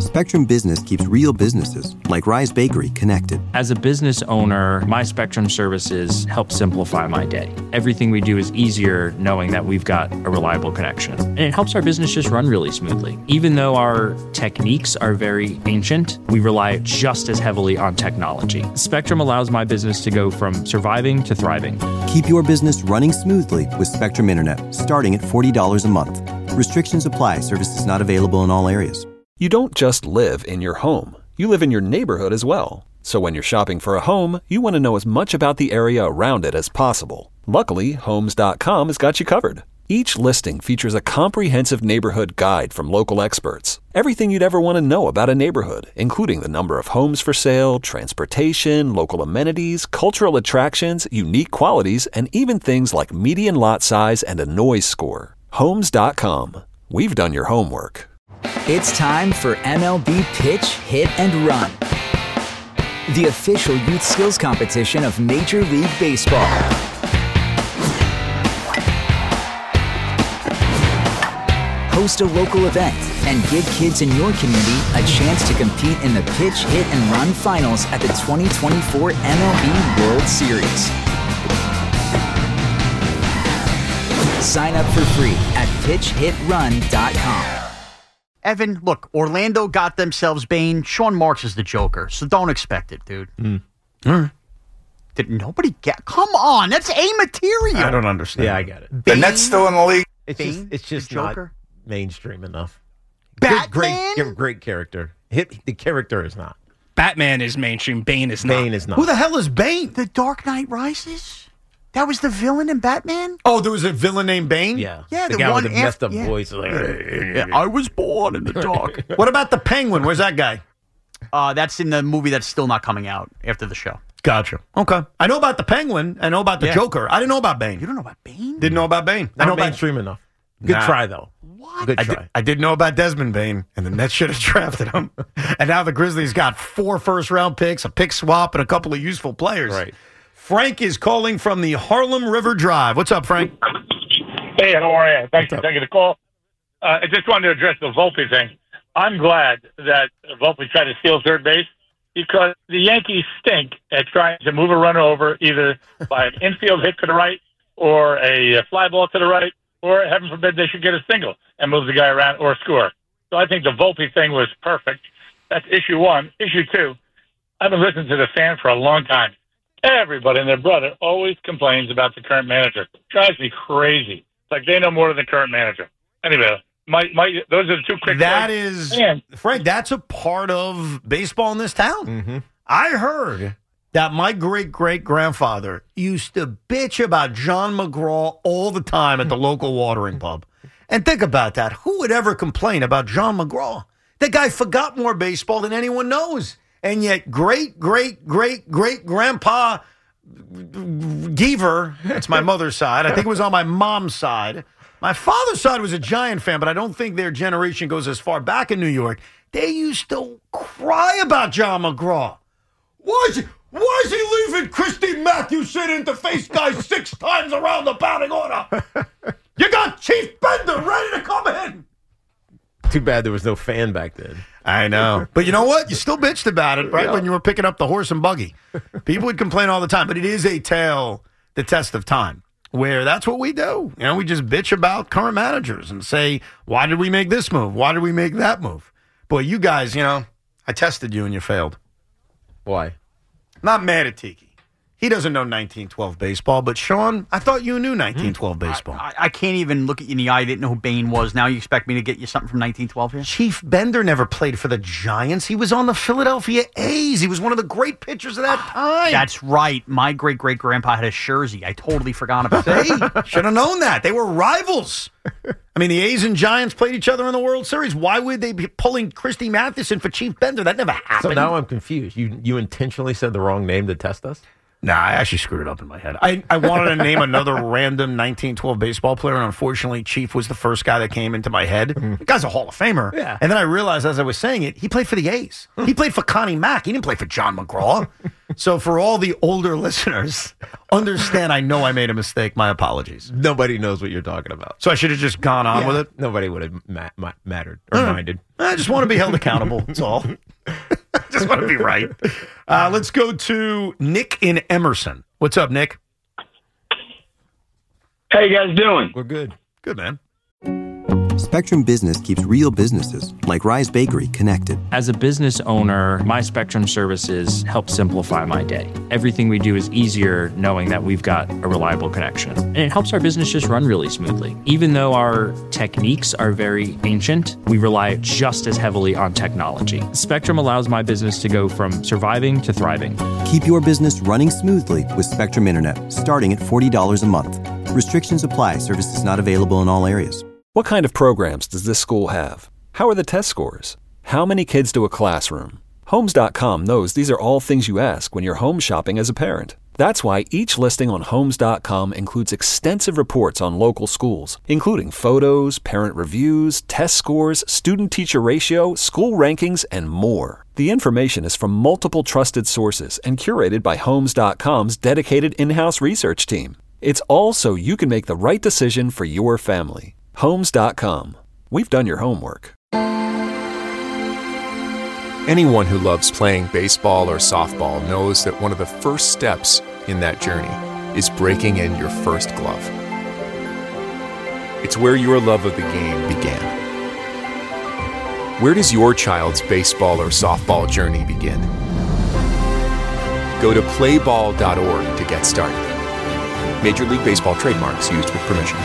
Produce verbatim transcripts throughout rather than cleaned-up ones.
Spectrum Business keeps real businesses, like Rise Bakery, connected. As a business owner, my Spectrum services help simplify my day. Everything we do is easier knowing that we've got a reliable connection. And it helps our business just run really smoothly. Even though our techniques are very ancient, we rely just as heavily on technology. Spectrum allows my business to go from surviving to thriving. Keep your business running smoothly with Spectrum Internet, starting at forty dollars a month. Restrictions apply. Services not available in all areas. You don't just live in your home. You live in your neighborhood as well. So when you're shopping for a home, you want to know as much about the area around it as possible. Luckily, Homes dot com has got you covered. Each listing features a comprehensive neighborhood guide from local experts. Everything you'd ever want to know about a neighborhood, including the number of homes for sale, transportation, local amenities, cultural attractions, unique qualities, and even things like median lot size and a noise score. Homes dot com. We've done your homework. It's time for M L B Pitch, Hit, and Run, the official youth skills competition of Major League Baseball. Host a local event and give kids in your community a chance to compete in the Pitch, Hit, and Run finals at the twenty twenty-four M L B World Series. Sign up for free at pitch hit run dot com. Evan, look, Orlando got themselves Bane. Sean Marks is the Joker, so don't expect it, dude. Mm. All right. Did nobody get? Come on, that's A material. I don't understand. Yeah, I get it. Bane, the Nets still in the league. It's Bane, just, it's just the not Joker? mainstream enough. Batman? Great, great, great character. Hit, the character is not. Batman is mainstream. Bane is not. Bane is not. Who the hell is Bane? The Dark Knight Rises? That was the villain in Batman? Oh, there was a villain named Bane? Yeah. Yeah, the, the guy one with the messed after- up yeah. voice. Like, Yeah, I was born in the dark. What about the Penguin? Where's that guy? Uh, that's in the movie that's still not coming out after the show. Gotcha. Okay. I know about the Penguin. I know about the Yeah. Joker. I didn't know about Bane. You don't know about Bane? Didn't know about Bane. I not know about mainstream enough. Good Nah. try, though. What? Good I try. did, I did know about Desmond Bane, and the Nets should have drafted him. And now the Grizzlies got four first-round picks, a pick swap, and a couple of useful players. Right. Frank is calling from the Harlem River Drive. What's up, Frank? Hey, how are you? Thanks for taking the call. Uh, I just wanted to address the Volpe thing. I'm glad that Volpe tried to steal third base because the Yankees stink at trying to move a runner over either by an infield hit to the right or a fly ball to the right, or heaven forbid they should get a single and move the guy around or score. So I think the Volpe thing was perfect. That's issue one. Issue two, I've been listening to the fan for a long time. Everybody and their brother always complains about the current manager. Drives me crazy. It's like they know more than the current manager. Anyway, my, my, those are the two quick That points. is, And Frank, that's a part of baseball in this town. Mm-hmm. I heard that my great-great-grandfather used to bitch about John McGraw all the time at the local watering pub. And think about that. Who would ever complain about John McGraw? That guy forgot more baseball than anyone knows. And yet great-great-great-great-grandpa Geaver, that's my mother's side. I think it was on my mom's side. My father's side was a Giant fan, but I don't think their generation goes as far back in New York. They used to cry about John McGraw. Why is he, why is he leaving Christy Mathewson in to face guys six times around the batting order? You got Chief Bender ready to come in. Too bad there was no fan back then. I know. But you know what? You still bitched about it, right? Yeah. When you were picking up the horse and buggy. People would complain all the time, but it is a tale, the test of time, where that's what we do. You know, we just bitch about current managers and say, why did we make this move? Why did we make that move? Boy, you guys, you know, I tested you and you failed. Why? Not mad at Tiki. He doesn't know nineteen twelve baseball, but Sean, I thought you knew nineteen twelve baseball. I, I can't even look at you in the eye. I didn't know who Bane was. Now you expect me to get you something from nineteen twelve here? Chief Bender never played for the Giants. He was on the Philadelphia A's. He was one of the great pitchers of that time. That's right. My great-great-grandpa had a jersey. I totally forgot about that. Hey, should have known that. They were rivals. I mean, the A's and Giants played each other in the World Series. Why would they be pulling Christy Mathewson for Chief Bender? That never happened. So now I'm confused. You you intentionally said the wrong name to test us? Nah, I actually screwed it up in my head. I, I wanted to name another random nineteen twelve baseball player, and unfortunately, Chief was the first guy that came into my head. Mm-hmm. The guy's a Hall of Famer. Yeah. And then I realized as I was saying it, he played for the A's. He played for Connie Mack. He didn't play for John McGraw. So for all the older listeners, understand I know I made a mistake. My apologies. Nobody knows what you're talking about. So I should have just gone on Yeah, with it? Nobody would have ma- ma- mattered or Uh, minded. I just want to be held accountable. That's all. Just want to be right. Uh, let's go to Nick in Emerson. What's up, Nick? How you guys doing? We're good. Good, man. Spectrum Business keeps real businesses, like Rise Bakery, connected. As a business owner, my Spectrum services help simplify my day. Everything we do is easier knowing that we've got a reliable connection. And it helps our business just run really smoothly. Even though our techniques are very ancient, we rely just as heavily on technology. Spectrum allows my business to go from surviving to thriving. Keep your business running smoothly with Spectrum Internet, starting at forty dollars a month. Restrictions apply. Services not available in all areas. What kind of programs does this school have? How are the test scores? How many kids do a classroom? Homes dot com knows these are all things you ask when you're home shopping as a parent. That's why each listing on Homes dot com includes extensive reports on local schools, including photos, parent reviews, test scores, student-teacher ratio, school rankings, and more. The information is from multiple trusted sources and curated by Homes dot com's dedicated in-house research team. It's all so you can make the right decision for your family. Homes dot com. We've done your homework. Anyone who loves playing baseball or softball knows that one of the first steps in that journey is breaking in your first glove. It's where your love of the game began. Where does your child's baseball or softball journey begin? Go to play ball dot org to get started. Major League Baseball trademarks used with permission.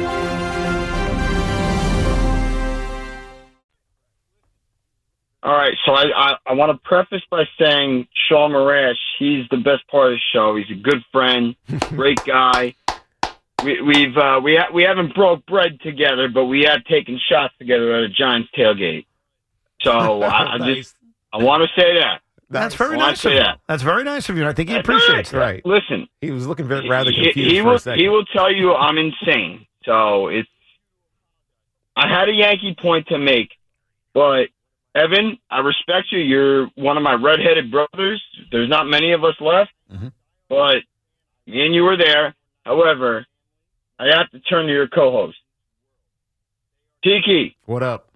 All right, so I, I, I want to preface by saying Sean Marash, he's the best part of the show. He's a good friend, great guy. We, we've uh, we ha- we haven't broke bread together, but we have taken shots together at a Giants tailgate. So I, I just I want to say that. That's very I wanna nice of say you. that. That's very nice of you. And I think he That's appreciates all that. Right. Listen, He was looking very, rather he, confused he for will a second. he will tell you I'm insane. So it's I had a Yankee point to make, but Evan, I respect you. You're one of my redheaded brothers. There's not many of us left, Mhm. but me and you were there. However, I have to turn to your co-host, Tiki. What up?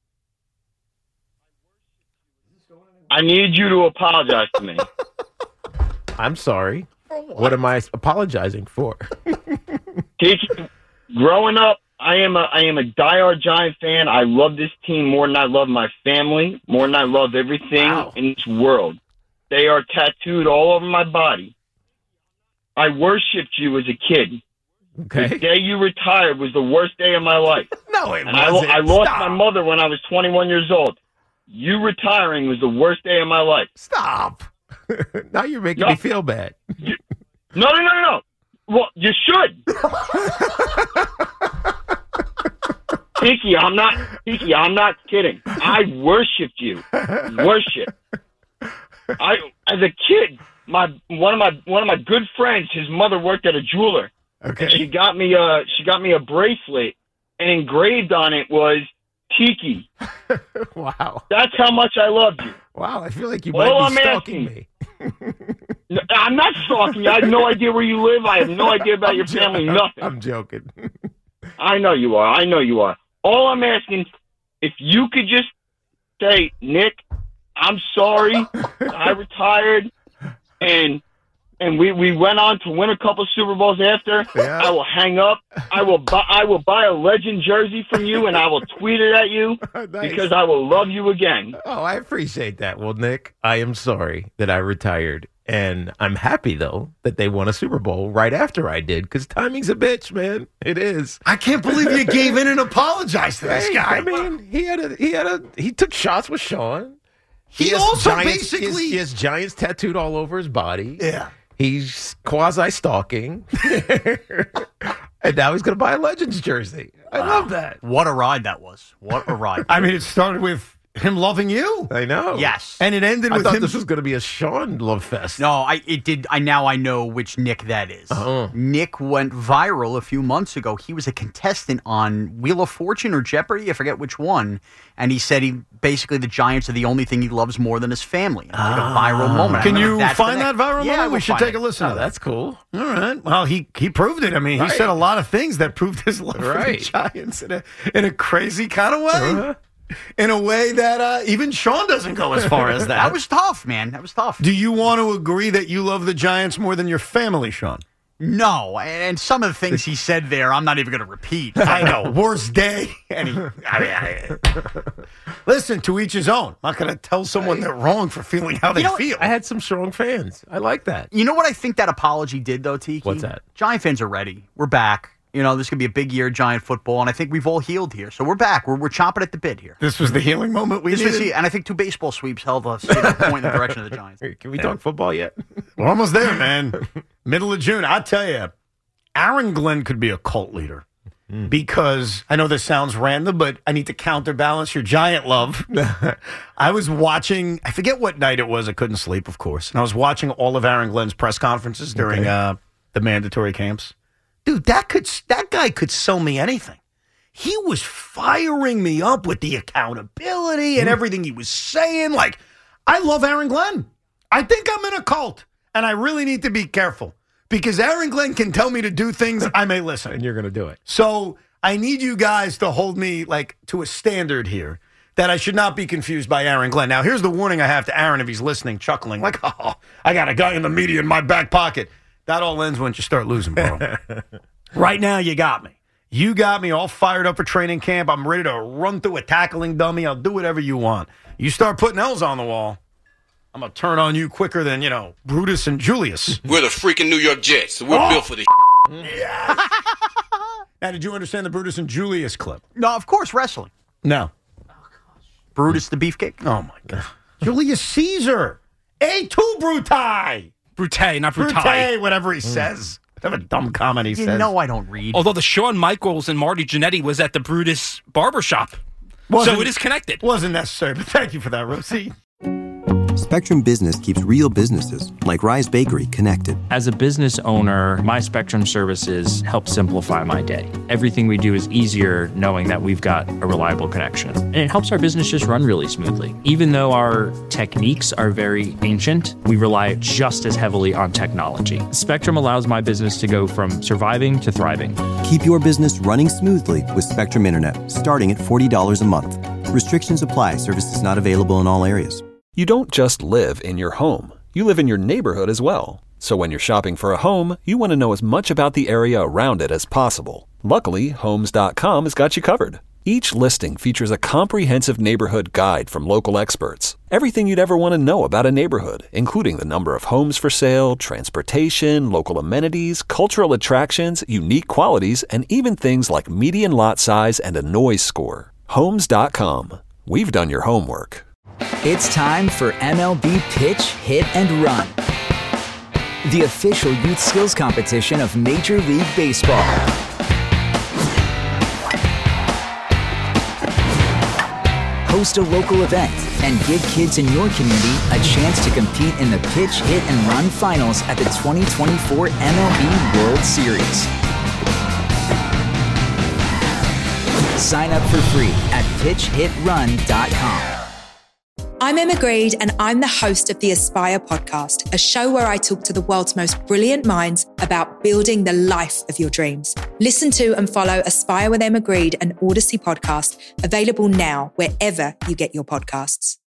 I need you to apologize to me. I'm sorry. What am I apologizing for? Tiki, growing up, I am a I am a diehard Giant fan. I love this team more than I love my family, more than I love everything Wow. in this world. They are tattooed all over my body. I worshipped you as a kid. Okay. The day you retired was the worst day of my life. No, it And I, wasn't. I lost Stop. my mother when I was twenty-one years old. You retiring was the worst day of my life. Stop. Now you're making No. me feel bad. No, no, no, no, no. Well, you should. Tiki, I'm not Tiki, I'm not kidding. I worshipped you. Worship. I as a kid, my one of my one of my good friends, his mother worked at a jeweler. Okay. She got me a she got me a bracelet, and engraved on it was Tiki. Wow. That's how much I loved you. Wow. I feel like you All might be I'm stalking asking- me. No, I'm not stalking you. I have no idea where you live. I have no idea about your jo- family. I'm- Nothing. I'm joking. I know you are. I know you are. All I'm asking, if you could just say, Nick, I'm sorry. I retired, and and we, we went on to win a couple Super Bowls after. Yeah. I will hang up. I will buy I will buy a Legend jersey from you, and I will tweet it at you Nice. because I will love you again. Oh, I appreciate that. Well, Nick, I am sorry that I retired. And I'm happy, though, that they won a Super Bowl right after I did, because timing's a bitch, man. It is. I can't believe you gave in and apologized to this Hey, guy. I mean, he had a he had a he took shots with Sean. He has also Giants, basically- he has, he has Giants tattooed all over his body. Yeah. He's quasi stalking, and now he's going to buy a Legends jersey. I love that. What a ride that was. What a ride. I mean, it started with Him loving you? I know. Yes. And it ended I with thought him. this was going to be a Sean love fest. No, I it did. I now I know which Nick that is. Uh-huh. Nick went viral a few months ago. He was a contestant on Wheel of Fortune or Jeopardy. I forget which one. And he said he basically the Giants are the only thing he loves more than his family. And it was like a viral moment. Can I you that's find the that Nick. viral Yeah, moment? we'll We should find take it. a listen Oh, to that. that's cool. All right. Well, he he proved it. I mean, Right. he said a lot of things that proved his love Right. for the Giants in a in a crazy kind of way. Uh-huh. In a way that uh, even Sean doesn't go as far as that. That was tough, man. That was tough. Do you want to agree that you love the Giants more than your family, Sean? No, and some of the things he said there, I'm not even going to repeat. I know. Worst day. And he, I mean, I, listen, to each his own. I'm not going to tell someone they're wrong for feeling how they You know, feel. I had some strong fans. I like that. You know what I think that apology did, though, Tiki? What's that? Giant fans are ready. We're back. You know, this could be a big year of Giant football, and I think we've all healed here. So we're back. We're, we're chomping at the bit here. This was the healing moment we This was, needed. and I think two baseball sweeps held us to the point in the direction of the Giants. Can we talk football yet? We're almost there, man. Middle of June. I tell you, Aaron Glenn could be a cult leader because I know this sounds random, but I need to counterbalance your Giant love. I was watching, I forget what night it was. I couldn't sleep, of course. And I was watching all of Aaron Glenn's press conferences during Okay. uh, the mandatory camps. Dude, that could that guy could sell me anything. He was firing me up with the accountability and everything he was saying. Like, I love Aaron Glenn. I think I'm in a cult, and I really need to be careful because Aaron Glenn can tell me to do things, I may listen. And you're going to do it. So I need you guys to hold me like to a standard here that I should not be confused by Aaron Glenn. Now, here's the warning I have to Aaron if he's listening, chuckling, like, oh, I got a guy in the media in my back pocket. That all ends once you start losing, bro. Right now, you got me. You got me all fired up for training camp. I'm ready to run through a tackling dummy. I'll do whatever you want. You start putting L's on the wall, I'm going to turn on you quicker than, you know, Brutus and Julius. We're the freaking New York Jets. So we're Oh. built for this. Yes. Now, did you understand the Brutus and Julius clip? No, of course, wrestling. No. Brutus the Beefcake. Oh, my God. Julius Caesar. A two Brutai. Brute, not Brutai. Brute, whatever he says. Whatever dumb comment he You says. know I don't read. Although the Shawn Michaels and Marty Jannetty was at the Brutus barbershop. Wasn't- So it is connected. Wasn't necessary, but thank you for that, Rosie. Spectrum Business keeps real businesses, like Rise Bakery, connected. As a business owner, my Spectrum services help simplify my day. Everything we do is easier knowing that we've got a reliable connection. And it helps our business just run really smoothly. Even though our techniques are very ancient, we rely just as heavily on technology. Spectrum allows my business to go from surviving to thriving. Keep your business running smoothly with Spectrum Internet, starting at forty dollars a month. Restrictions apply. Services not available in all areas. You don't just live in your home. You live in your neighborhood as well. So when you're shopping for a home, you want to know as much about the area around it as possible. Luckily, Homes dot com has got you covered. Each listing features a comprehensive neighborhood guide from local experts. Everything you'd ever want to know about a neighborhood, including the number of homes for sale, transportation, local amenities, cultural attractions, unique qualities, and even things like median lot size and a noise score. Homes dot com. We've done your homework. It's time for M L B Pitch, Hit, and Run, the official youth skills competition of Major League Baseball. Host a local event and give kids in your community a chance to compete in the Pitch, Hit, and Run finals at the twenty twenty-four M L B World Series. Sign up for free at pitch hit run dot com. I'm Emma Greed, and I'm the host of the Aspire podcast, a show where I talk to the world's most brilliant minds about building the life of your dreams. Listen to and follow Aspire with Emma Greed, an Odyssey podcast, available now wherever you get your podcasts.